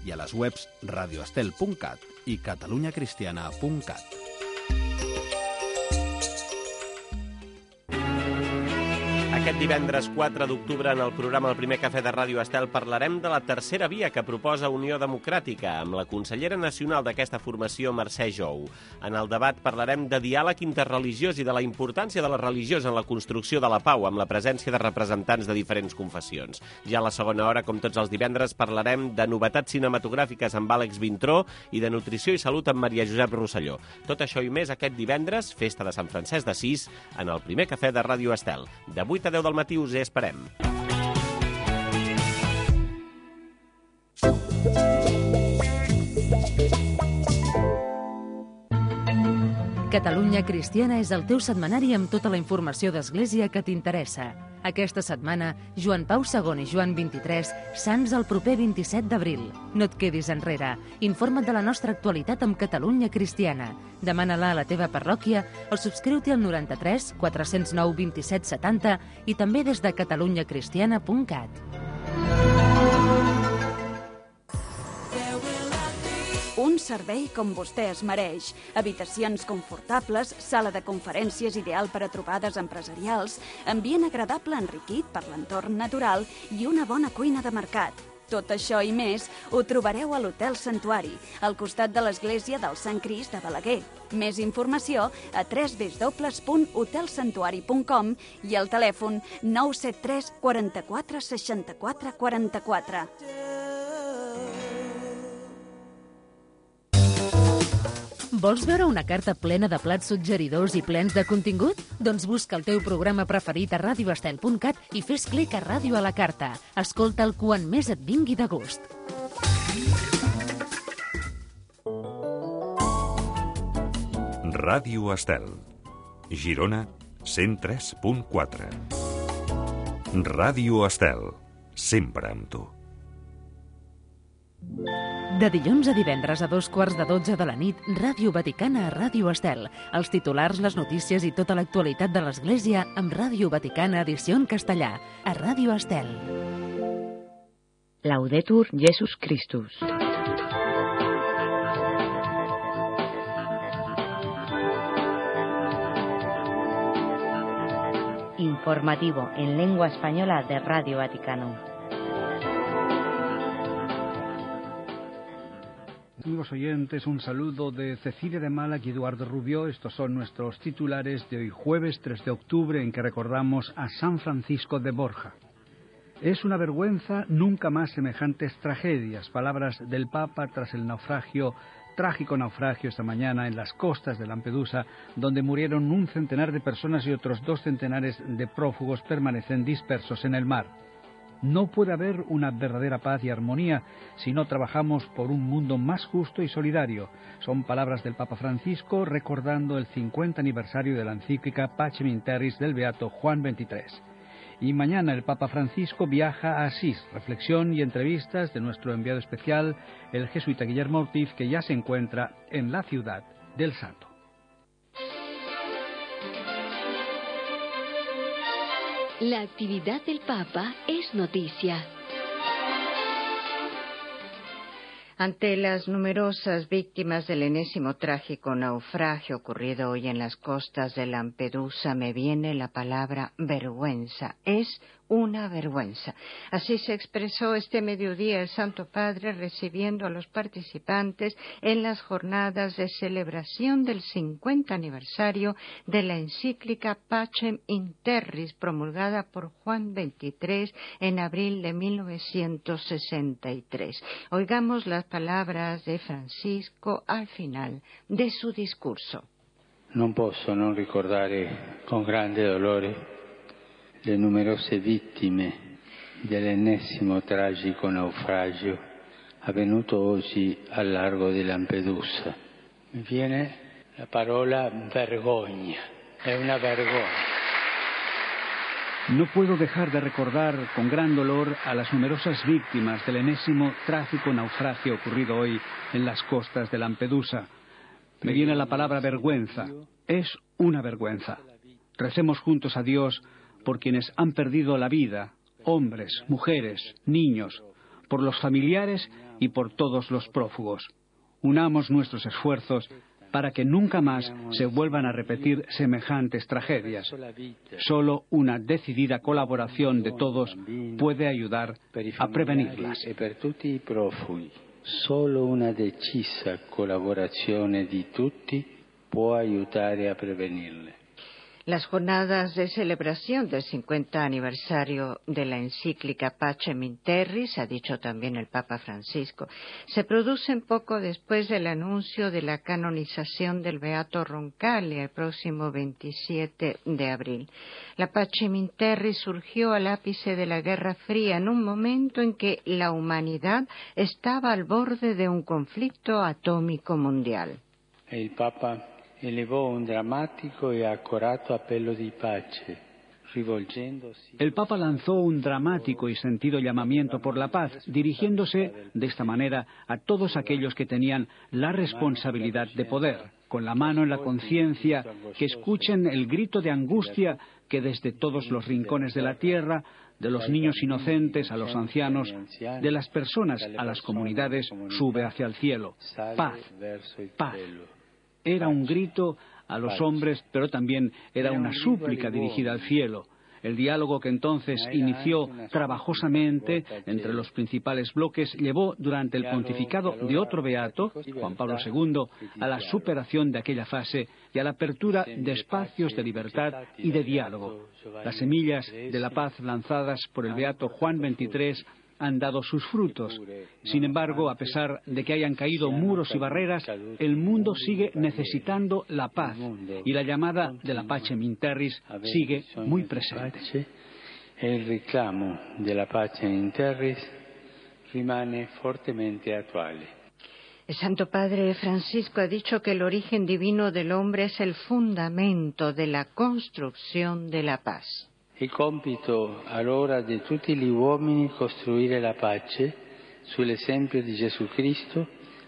i a les webs radioestel.cat i catalunyacristiana.cat. Aquest divendres 4 d'octubre en el programa El primer cafè de Ràdio Estel parlarem de la tercera via que proposa Unió Democràtica amb la consellera nacional d'aquesta formació, Mercè Jou. En el debat parlarem de diàleg interreligiós i de la importància de la religió en la construcció de la pau amb la presència de representants de diferents confessions. Ja a la segona hora, com tots els divendres, parlarem de novetats cinematogràfiques amb Àlex Vintró i de nutrició i salut amb Maria Josep Rosselló. Tot això i més aquest divendres, festa de Sant Francesc d'Assís, en el primer cafè de Ràdio Estel. De 8 a 10 del matí us hi esperem. Catalunya Cristiana és el teu setmanari amb tota la informació d'Església que t'interessa. Aquesta setmana, Joan Pau II i Joan XXIII, sants el proper 27 d'abril. No et quedis enrere. Informa't de la nostra actualitat amb Catalunya Cristiana. Demana-la a la teva parròquia o subscriu-t'hi al 93 409 27 70 i també des de catalunyacristiana.cat. Un servei com vostè es mereix. Habitacions confortables, sala de conferències ideal per a trobades empresarials, ambient agradable enriquit per l'entorn natural i una bona cuina de mercat. Tot això i més ho trobareu a l'Hotel Santuari, al costat de l'església del Sant Crist de Balaguer. Més informació a www.hotelsantuari.com i al telèfon 973 44 64 44. Vols veure una carta plena de plats suggeridors i plens de contingut? Doncs busca el teu programa preferit a radioestel.cat i fes clic a Ràdio a la carta. Escolta'l quan més et vingui de gust. Ràdio Estel, Girona 103.4. Ràdio Estel, sempre amb tu. De dilluns a divendres a 2:15 de la nit, Ràdio Vaticana a Ràdio Estel. Els titulars, les notícies i tota l'actualitat de l'Església amb Ràdio Vaticana edició en castellà, a Ràdio Estel. Laudetur Jesus Christus. Informativo en lengua española de Radio Vaticano. Amigos oyentes, un saludo de Cecilia de Málaga y Eduardo Rubio. Estos son nuestros titulares de hoy jueves 3 de octubre en que recordamos a San Francisco de Borja. Es una vergüenza nunca más semejantes tragedias, palabras del Papa tras el trágico naufragio esta mañana en las costas de Lampedusa, donde murieron 100 de personas y otros 2 centenares de prófugos permanecen dispersos en el mar. No puede haber una verdadera paz y armonía si no trabajamos por un mundo más justo y solidario. Son palabras del Papa Francisco recordando el 50 aniversario de la encíclica Pacem in Terris del Beato Juan XXIII. Y mañana el Papa Francisco viaja a Asís. Reflexión y entrevistas de nuestro enviado especial, el jesuita Guillermo Ortiz, que ya se encuentra en la ciudad del Santo. La actividad del Papa es noticia. Ante las numerosas víctimas del enésimo trágico naufragio ocurrido hoy en las costas de Lampedusa, me viene la palabra vergüenza. Es una vergüenza. Así se expresó este mediodía el Santo Padre recibiendo a los participantes en las jornadas de celebración del 50 aniversario de la encíclica Pacem in Terris, promulgada por Juan XXIII en abril de 1963. Oigamos las palabras de Francisco al final de su discurso. Non posso non ricordare con grande dolore le numerose vittime dell'ennesimo tragico naufragio avvenuto oggi al largo di Lampedusa. Mi viene la parola vergogna, è una vergogna. No puedo dejar de recordar con gran dolor a las numerosas víctimas del enésimo trágico naufragio ocurrido hoy en las costas de Lampedusa. Me viene la palabra vergüenza. Es una vergüenza. Recemos juntos a Dios por quienes han perdido la vida, hombres, mujeres, niños, por los familiares y por todos los prófugos. Unamos nuestros esfuerzos para que nunca más se vuelvan a repetir semejantes tragedias. Solo una decidida colaboración de todos puede ayudar a prevenirlas. Solo una decisa collaborazione di tutti può aiutare a prevenirle. Las jornadas de celebración del 50 aniversario de la encíclica Pacem in Terris, ha dicho también el Papa Francisco, se producen poco después del anuncio de la canonización del Beato Roncalli el próximo 27 de abril. La Pacem in Terris surgió al ápice de la Guerra Fría, en un momento en que la humanidad estaba al borde de un conflicto atómico mundial. El Papa elevò un dramático y accorato appello di pace, rivolgendosi. El Papa lanzó un dramático y sentido llamamiento por la paz, dirigiéndose de esta manera a todos aquellos que tenían la responsabilidad de poder, con la mano en la conciencia, que escuchen el grito de angustia que desde todos los rincones de la tierra, de los niños inocentes a los ancianos, de las personas a las comunidades, sube hacia el cielo. Paz, paz. Era un grito a los hombres, pero también era una súplica dirigida al cielo. El diálogo que entonces inició trabajosamente entre los principales bloques llevó durante el pontificado de otro beato, Juan Pablo II, a la superación de aquella fase y a la apertura de espacios de libertad y de diálogo. Las semillas de la paz lanzadas por el beato Juan XXIII han dado sus frutos. Sin embargo, a pesar de que hayan caído muros y barreras, el mundo sigue necesitando la paz y la llamada de la Pacem in Terris sigue muy presente. El reclamo de la Pacem in Terris rimane fortemente actual. El Santo Padre Francisco ha dicho que el origen divino del hombre es el fundamento de la construcción de la paz. Il compito allora di tutti gli uomini costruire la pace sull'esempio di Gesù Cristo.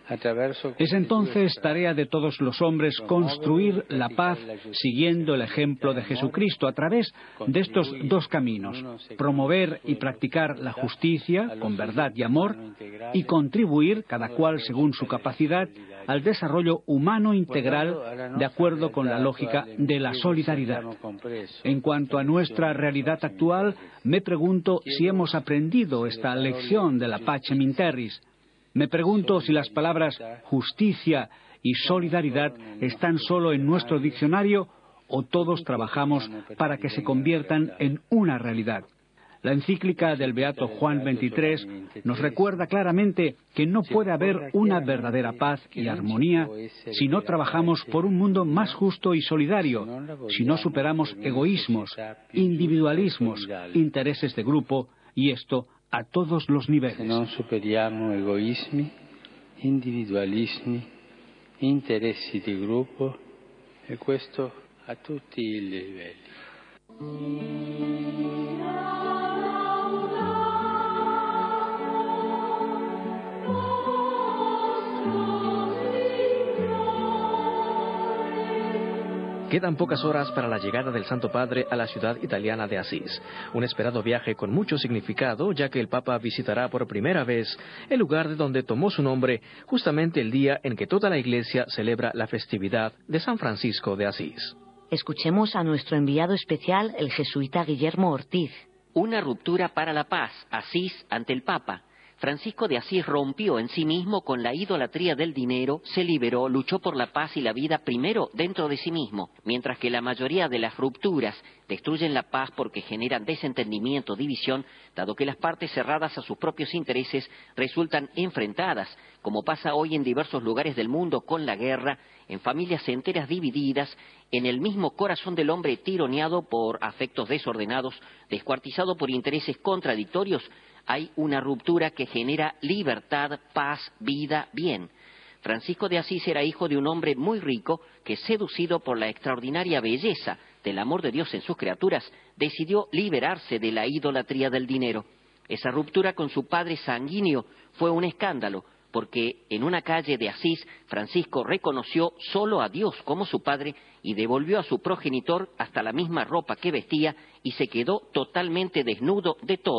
Es entonces tarea de todos los hombres construir la paz siguiendo el ejemplo de Jesucristo a través de estos dos caminos: promover y practicar la justicia con verdad y amor, y contribuir, cada cual según su capacidad, al desarrollo humano integral de acuerdo con la lógica de la solidaridad. En cuanto a nuestra realidad actual, me pregunto si hemos aprendido esta lección de la Pacem in Terris. Me pregunto si las palabras justicia y solidaridad están solo en nuestro diccionario o todos trabajamos para que se conviertan en una realidad. La encíclica del Beato Juan XXIII nos recuerda claramente que no puede haber una verdadera paz y armonía si no trabajamos por un mundo más justo y solidario, si no superamos egoísmos, individualismos, intereses de grupo, y esto a todos los niveles. Se non superiamo egoismi, individualismi, interessi di gruppo, e questo a tutti i livelli. Quedan pocas horas para la llegada del Santo Padre a la ciudad italiana de Asís. Un esperado viaje con mucho significado, ya que el Papa visitará por primera vez el lugar de donde tomó su nombre, justamente el día en que toda la Iglesia celebra la festividad de San Francisco de Asís. Escuchemos a nuestro enviado especial, el jesuita Guillermo Ortiz. Una ruptura para la paz, Asís ante el Papa. Francisco de Asís rompió en sí mismo con la idolatría del dinero, se liberó, luchó por la paz y la vida primero dentro de sí mismo, mientras que la mayoría de las rupturas destruyen la paz porque generan desentendimiento, división, dado que las partes cerradas a sus propios intereses resultan enfrentadas, como pasa hoy en diversos lugares del mundo con la guerra, en familias enteras divididas, en el mismo corazón del hombre tironeado por afectos desordenados, descuartizado por intereses contradictorios. Hay una ruptura que genera libertad, paz, vida, bien. Francisco de Asís era hijo de un hombre muy rico que, seducido por la extraordinaria belleza del amor de Dios en sus criaturas, decidió liberarse de la idolatría del dinero. Esa ruptura con su padre sanguíneo fue un escándalo, porque en una calle de Asís, Francisco reconoció solo a Dios como su padre y devolvió a su progenitor hasta la misma ropa que vestía y se quedó totalmente desnudo de todo,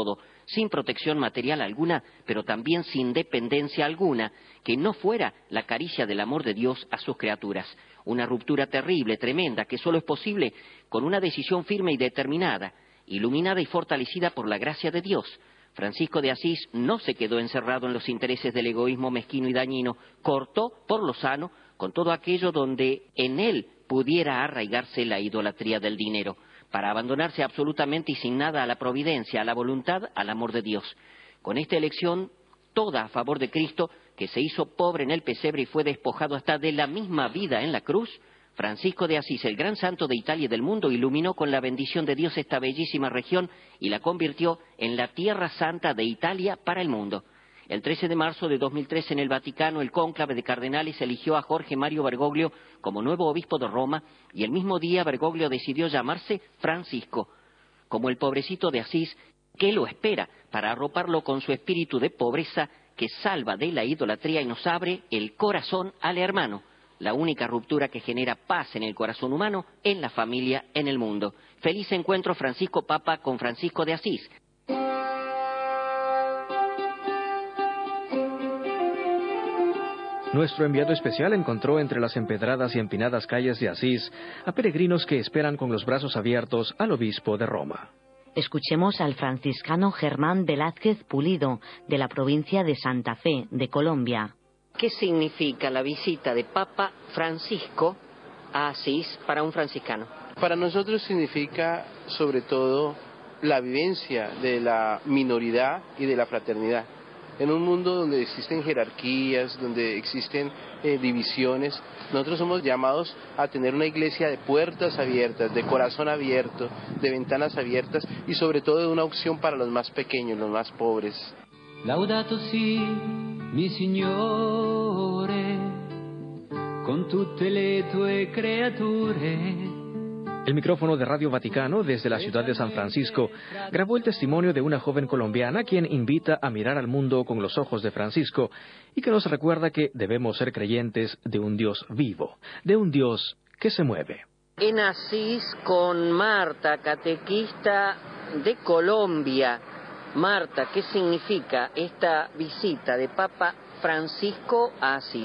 sin protección material alguna, pero también sin dependencia alguna, que no fuera la caricia del amor de Dios a sus criaturas. Una ruptura terrible, tremenda, que solo es posible con una decisión firme y determinada, iluminada y fortalecida por la gracia de Dios. Francisco de Asís no se quedó encerrado en los intereses del egoísmo mezquino y dañino, cortó por lo sano con todo aquello donde en él pudiera arraigarse la idolatría del dinero, para abandonarse absolutamente y sin nada a la providencia, a la voluntad, al amor de Dios. Con esta elección, toda a favor de Cristo, que se hizo pobre en el pesebre y fue despojado hasta de la misma vida en la cruz, Francisco de Asís, el gran santo de Italia y del mundo, iluminó con la bendición de Dios esta bellísima región y la convirtió en la tierra santa de Italia para el mundo. El 13 de marzo de 2013 en el Vaticano, el cónclave de cardenales eligió a Jorge Mario Bergoglio como nuevo obispo de Roma y el mismo día Bergoglio decidió llamarse Francisco, como el pobrecito de Asís que lo espera para arroparlo con su espíritu de pobreza que salva de la idolatría y nos abre el corazón al hermano. La única ruptura que genera paz en el corazón humano, en la familia, en el mundo. Feliz encuentro Francisco Papa con Francisco de Asís. Nuestro enviado especial encontró entre las empedradas y empinadas calles de Asís a peregrinos que esperan con los brazos abiertos al obispo de Roma. Escuchemos al franciscano Germán Velázquez Pulido, de la provincia de Santa Fe, de Colombia. ¿Qué significa la visita de Papa Francisco a Asís para un franciscano? Para nosotros significa sobre todo la vivencia de la minoridad y de la fraternidad. En un mundo donde existen jerarquías, donde existen divisiones, nosotros somos llamados a tener una iglesia de puertas abiertas, de corazón abierto, de ventanas abiertas y sobre todo de una opción para los más pequeños, los más pobres. Laudato si, mi Signore, con tutte le tue creature. El micrófono de Radio Vaticano, desde la ciudad de San Francisco, grabó el testimonio de una joven colombiana quien invita a mirar al mundo con los ojos de Francisco y que nos recuerda que debemos ser creyentes de un Dios vivo, de un Dios que se mueve. En Asís con Marta, catequista de Colombia. Marta, ¿qué significa esta visita de Papa Francisco a Asís?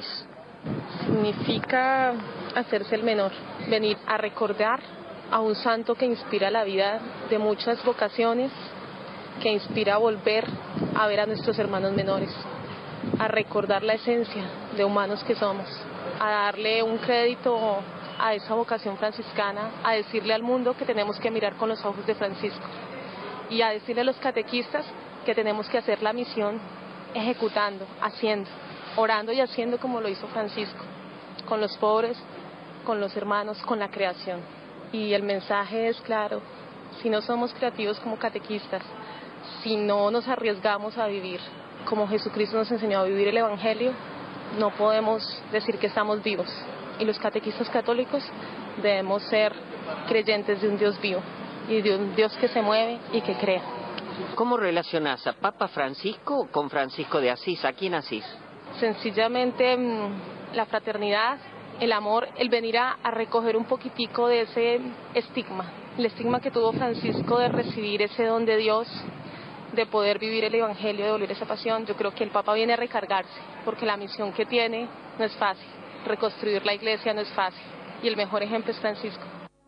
Significa hacerse el menor, venir a recordar a un santo que inspira la vida de muchas vocaciones, que inspira a volver a ver a nuestros hermanos menores, a recordar la esencia de humanos que somos, a darle un crédito a esa vocación franciscana, a decirle al mundo que tenemos que mirar con los ojos de Francisco y a decirle a los catequistas que tenemos que hacer la misión ejecutando, haciendo, orando y haciendo como lo hizo Francisco, con los pobres, con los hermanos, con la creación. Y el mensaje es claro: si no somos creativos como catequistas, si no nos arriesgamos a vivir como Jesucristo nos enseñó a vivir el Evangelio, no podemos decir que estamos vivos. Y los catequistas católicos debemos ser creyentes de un Dios vivo y de un Dios que se mueve y que crea. ¿Cómo relacionás a Papa Francisco con Francisco de Asís? ¿A quién Asís? Sencillamente la fraternidad, el amor, el venir a recoger un poquitico de ese estigma, el estigma que tuvo Francisco de recibir ese don de Dios, de poder vivir el Evangelio, de volver esa pasión. Yo creo que el Papa viene a recargarse, porque la misión que tiene no es fácil, reconstruir la iglesia no es fácil, y el mejor ejemplo es Francisco.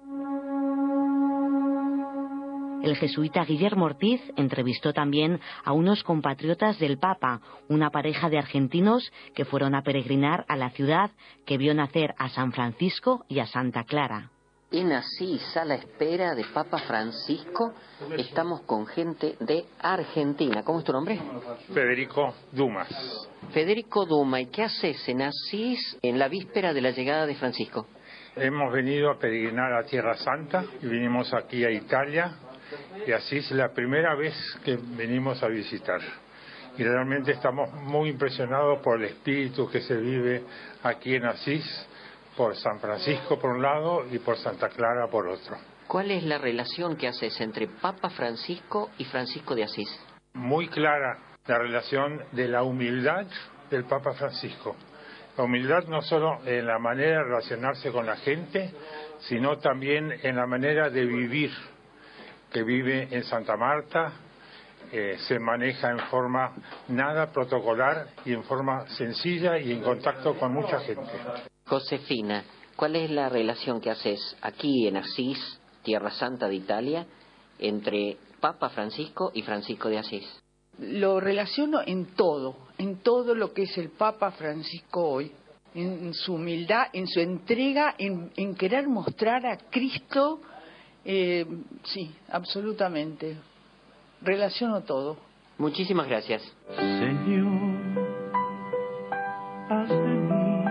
El jesuita Guillermo Ortiz entrevistó también a unos compatriotas del Papa, una pareja de argentinos que fueron a peregrinar a la ciudad que vio nacer a San Francisco y a Santa Clara. En Asís, a la espera de Papa Francisco, estamos con gente de Argentina. ¿Cómo es tu nombre? Federico Dumas. Federico Dumas, ¿y qué haces en Asís en la víspera de la llegada de Francisco? Hemos venido a peregrinar a Tierra Santa y vinimos aquí a Italia. Y así es la primera vez que venimos a visitar. Y realmente estamos muy impresionados por el espíritu que se vive aquí en Asís, por San Francisco por un lado y por Santa Clara por otro. ¿Cuál es la relación que haces entre Papa Francisco y Francisco de Asís? Muy clara la relación de la humildad del Papa Francisco. La humildad no solo en la manera de relacionarse con la gente, sino también en la manera de vivir, que vive en Santa Marta, se maneja en forma nada protocolar y en forma sencilla y en contacto con mucha gente. Josefina, ¿cuál es la relación que haces aquí en Asís, Tierra Santa de Italia, entre Papa Francisco y Francisco de Asís? Lo relaciono en todo lo que es el Papa Francisco hoy, en su humildad, en su entrega, en querer mostrar a Cristo. Sí, absolutamente. Relaciono todo. Muchísimas gracias. Señor, haz de mí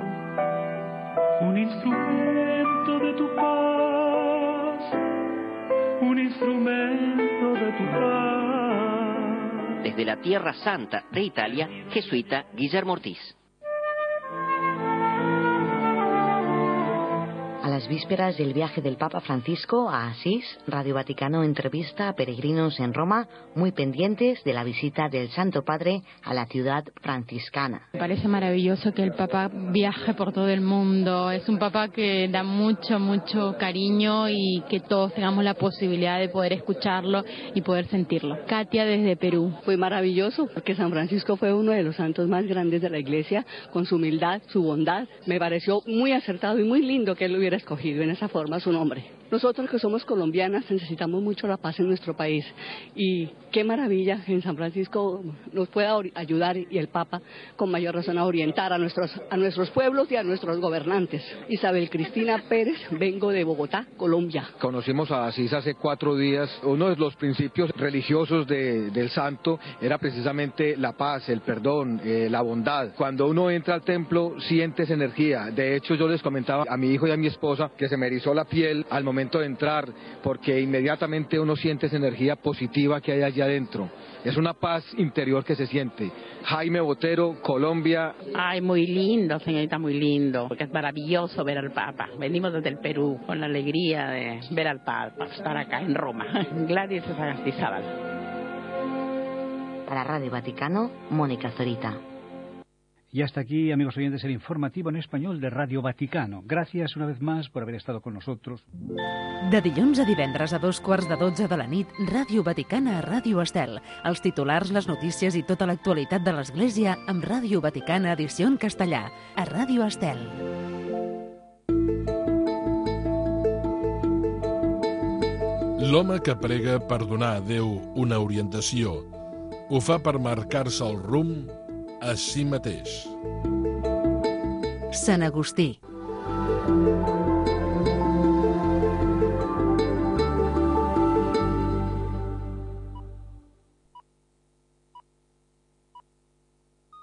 un instrumento de tu paz, un instrumento de tu paz. Desde la Tierra Santa de Italia, jesuita Guillermo Ortiz. A las vísperas del viaje del Papa Francisco a Asís, Radio Vaticano entrevista a peregrinos en Roma muy pendientes de la visita del Santo Padre a la ciudad franciscana. Me parece maravilloso que el Papa viaje por todo el mundo. Es un Papa que da mucho, mucho cariño y que todos tengamos la posibilidad de poder escucharlo y poder sentirlo. Katia desde Perú. Fue maravilloso porque San Francisco fue uno de los santos más grandes de la Iglesia, con su humildad, su bondad. Me pareció muy acertado y muy lindo que él lo hubiera escogido en esa forma su nombre. Nosotros que somos colombianas necesitamos mucho la paz en nuestro país y qué maravilla que en San Francisco nos pueda ayudar y el Papa con mayor razón a orientar a nuestros pueblos y a nuestros gobernantes. Isabel Cristina Pérez, vengo de Bogotá, Colombia. Conocimos a Asís hace 4 días. Uno de los principios religiosos del santo era precisamente la paz, el perdón, la bondad. Cuando uno entra al templo sientes energía. De hecho, yo les comentaba a mi hijo y a mi esposa que se me erizó la piel al momento de entrar, porque inmediatamente uno siente esa energía positiva que hay allá adentro. Es una paz interior que se siente. Jaime Botero, Colombia. Ay, muy lindo, señorita, muy lindo, porque es maravilloso ver al Papa. Venimos desde el Perú con la alegría de ver al Papa, estar acá en Roma. Gladys Sagastizábal. Para Radio Vaticano, Mónica Zorita. Y hasta aquí, amigos oyentes, el informativo en español de Radio Vaticano. Gracias una vez más por haber estado con nosotros. De dilluns a divendres a 2:15 de la nit, Ràdio Vaticana a Ràdio Estel. Els titulars, les notícies i tota l'actualitat de l'Església amb Ràdio Vaticana edició en castellà, a Ràdio Estel. L'home que prega per donar a Déu una orientació ho fa per marcar-se el rumb a si mateix. Sant Agustí.